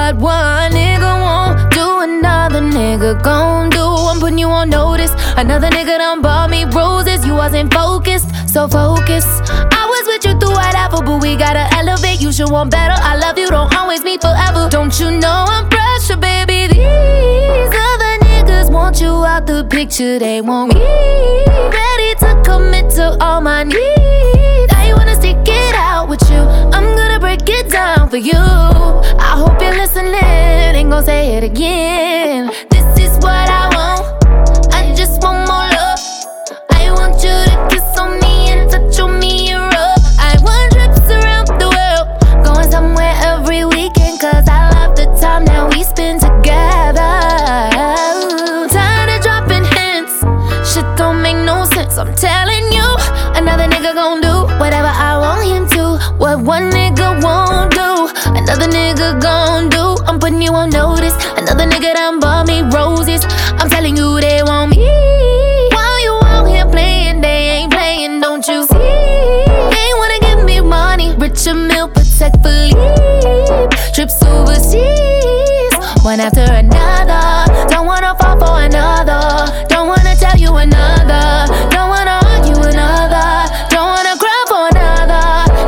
What one nigga won't do, another nigga gon' do. I'm putting you on notice. Another nigga done bought me roses. You wasn't focused, so focus. I was with you through whatever, but we gotta elevate. You should want better. I love you, don't always meet forever. Don't you know I'm pressure, baby? These other niggas want you out the picture. They want me ready to commit to all my needs. I wanna stick it out with you. I'm gonna break it down for you. I hope you're listening. Ain't gon' say it again. This is what I want. I just want more love. I want you to kiss on me and touch on me and rub. I want trips around the world, going somewhere every weekend, cause I love the time that we spend together. Tired of dropping hints, shit don't make no sense. I'm telling you, another nigga gon' do whatever I want him to. What one nigga won't do, another nigga gon' do. I'm putting you on notice. Another nigga done bought me roses. I'm telling you they want me. While you out here playing, they ain't playing, don't you see? They ain't wanna give me money, Richard Mille, protect Philippe. Trips overseas, one after another. Don't wanna fall for another. Don't wanna tell you another. Don't wanna argue another. Don't wanna cry for another.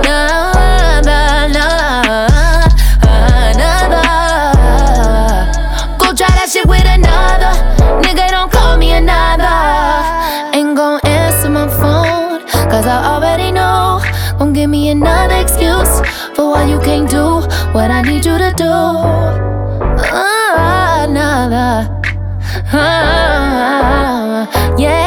Go try that shit with another nigga, don't call me another. Ain't gon' answer my phone, cause I already know. Gon' give me another excuse for why you can't do what I need you to do. Another, yeah.